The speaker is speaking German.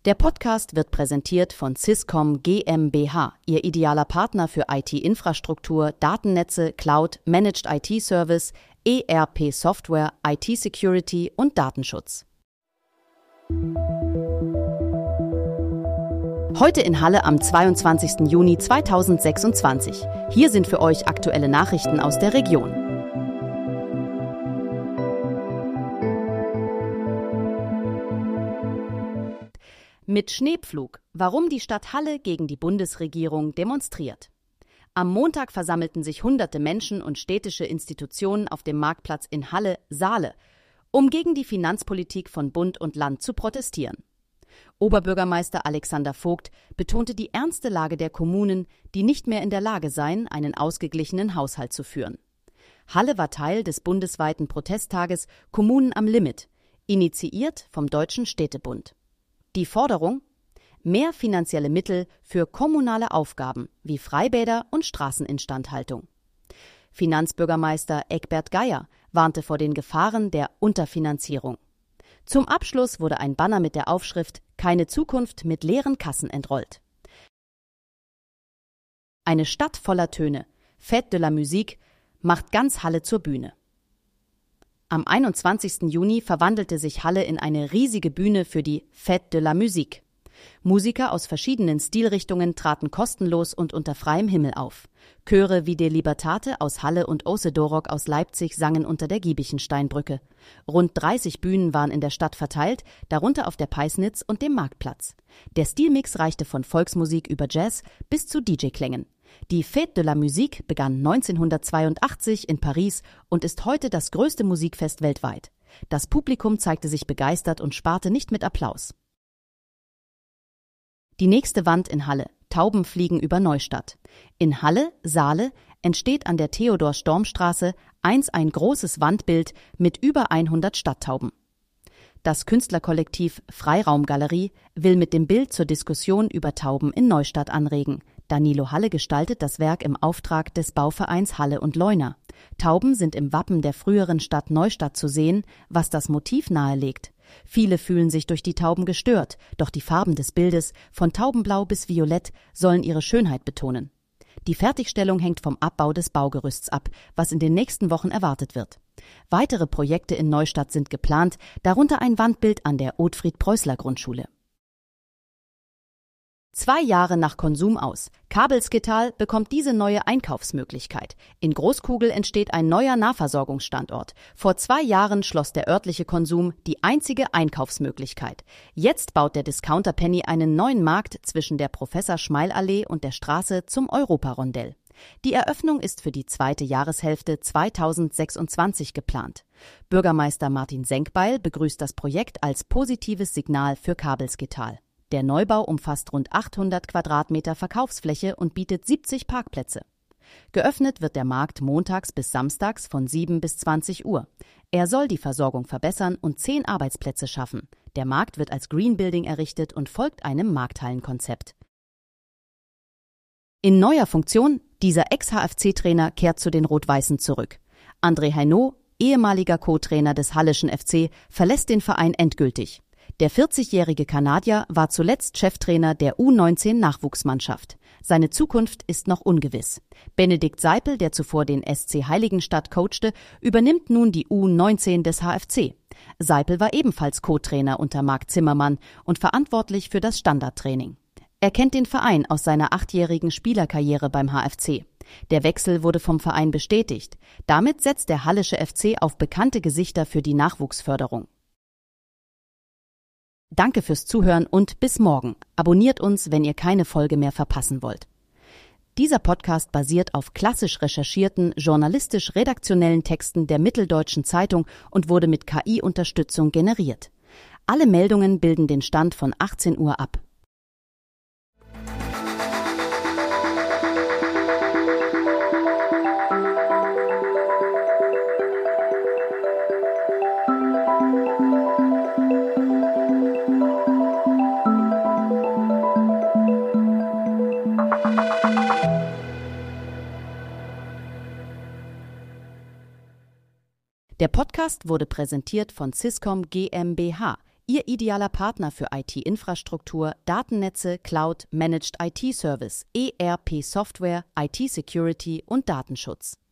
Der Podcast wird präsentiert von Swisscom GmbH, Ihr idealer Partner für IT-Infrastruktur, Datennetze, Cloud, Managed IT-Service, ERP-Software, IT-Security und Datenschutz. Heute in Halle am 22. Juni 2026. Hier sind für euch aktuelle Nachrichten aus der Region. Mit Schneepflug, warum die Stadt Halle gegen die Bundesregierung demonstriert. Am Montag versammelten sich hunderte Menschen und städtische Institutionen auf dem Marktplatz in Halle-Saale, um gegen die Finanzpolitik von Bund und Land zu protestieren. Oberbürgermeister Alexander Vogt betonte die ernste Lage der Kommunen, die nicht mehr in der Lage seien, einen ausgeglichenen Haushalt zu führen. Halle war Teil des bundesweiten Protesttages Kommunen am Limit, initiiert vom Deutschen Städtebund. Die Forderung: mehr finanzielle Mittel für kommunale Aufgaben wie Freibäder und Straßeninstandhaltung. Finanzbürgermeister Egbert Geier warnte vor den Gefahren der Unterfinanzierung. Zum Abschluss wurde ein Banner mit der Aufschrift »Keine Zukunft mit leeren Kassen« entrollt. Eine Stadt voller Töne, Fête de la Musique, macht ganz Halle zur Bühne. Am 21. Juni verwandelte sich Halle in eine riesige Bühne für die Fête de la Musique. Musiker aus verschiedenen Stilrichtungen traten kostenlos und unter freiem Himmel auf. Chöre wie De Libertate aus Halle und Osedorok aus Leipzig sangen unter der Giebichensteinbrücke. Rund 30 Bühnen waren in der Stadt verteilt, darunter auf der Peisnitz und dem Marktplatz. Der Stilmix reichte von Volksmusik über Jazz bis zu DJ-Klängen. Die Fête de la Musique begann 1982 in Paris und ist heute das größte Musikfest weltweit. Das Publikum zeigte sich begeistert und sparte nicht mit Applaus. Die nächste Wand in Halle. Tauben fliegen über Neustadt. In Halle-Saale entsteht an der Theodor-Storm-Straße ein großes Wandbild mit über 100 Stadttauben. Das Künstlerkollektiv Freiraumgalerie will mit dem Bild zur Diskussion über Tauben in Neustadt anregen. Danilo Halle gestaltet das Werk im Auftrag des Bauvereins Halle und Leuna. Tauben sind im Wappen der früheren Stadt Neustadt zu sehen, was das Motiv nahelegt. Viele fühlen sich durch die Tauben gestört, doch die Farben des Bildes, von Taubenblau bis Violett, sollen ihre Schönheit betonen. Die Fertigstellung hängt vom Abbau des Baugerüsts ab, was in den nächsten Wochen erwartet wird. Weitere Projekte in Neustadt sind geplant, darunter ein Wandbild an der Ottfried-Preußler-Grundschule. 2 Jahre nach Konsum aus. Kabelskital bekommt diese neue Einkaufsmöglichkeit. In Großkugel entsteht ein neuer Nahversorgungsstandort. Vor 2 Jahren schloss der örtliche Konsum die einzige Einkaufsmöglichkeit. Jetzt baut der Discounter Penny einen neuen Markt zwischen der Professor-Schmeil-Allee und der Straße zum Europarondell. Die Eröffnung ist für die zweite Jahreshälfte 2026 geplant. Bürgermeister Martin Senkbeil begrüßt das Projekt als positives Signal für Kabelskital. Der Neubau umfasst rund 800 Quadratmeter Verkaufsfläche und bietet 70 Parkplätze. Geöffnet wird der Markt montags bis samstags von 7 bis 20 Uhr. Er soll die Versorgung verbessern und 10 Arbeitsplätze schaffen. Der Markt wird als Green Building errichtet und folgt einem Markthallenkonzept. In neuer Funktion, dieser Ex-HFC-Trainer kehrt zu den Rot-Weißen zurück. André Hainaut, ehemaliger Co-Trainer des Halleschen FC, verlässt den Verein endgültig. Der 40-jährige Kanadier war zuletzt Cheftrainer der U19-Nachwuchsmannschaft. Seine Zukunft ist noch ungewiss. Benedikt Seipel, der zuvor den SC Heiligenstadt coachte, übernimmt nun die U19 des HFC. Seipel war ebenfalls Co-Trainer unter Marc Zimmermann und verantwortlich für das Standardtraining. Er kennt den Verein aus seiner 8-jährigen Spielerkarriere beim HFC. Der Wechsel wurde vom Verein bestätigt. Damit setzt der Hallische FC auf bekannte Gesichter für die Nachwuchsförderung. Danke fürs Zuhören und bis morgen. Abonniert uns, wenn ihr keine Folge mehr verpassen wollt. Dieser Podcast basiert auf klassisch recherchierten, journalistisch-redaktionellen Texten der Mitteldeutschen Zeitung und wurde mit KI-Unterstützung generiert. Alle Meldungen bilden den Stand von 18 Uhr ab. Der Podcast wurde präsentiert von Swisscom GmbH, Ihr idealer Partner für IT-Infrastruktur, Datennetze, Cloud, Managed IT-Service, ERP-Software, IT-Security und Datenschutz.